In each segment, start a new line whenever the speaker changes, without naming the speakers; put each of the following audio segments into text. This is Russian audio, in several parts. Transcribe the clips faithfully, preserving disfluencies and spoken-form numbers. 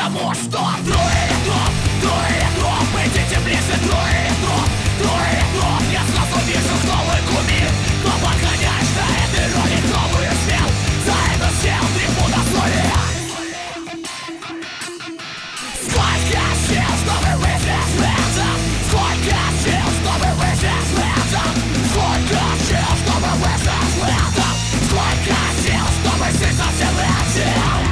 потому что трое ветров, трое ветров, идите ближе, трое ветров, трое ветров. Я сразу вижу, кто вы кумир, кто подгоняешь на этой роли, кто бы сел, за это сел, трипу на соли. Сколько сил, чтобы выйти следом, сколько сил, чтобы выйти следом, сколько сил, чтобы выйти следом, сколько сил, чтобы жить совсем этим.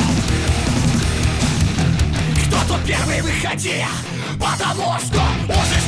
Кто тут первый, выходи, потому что уже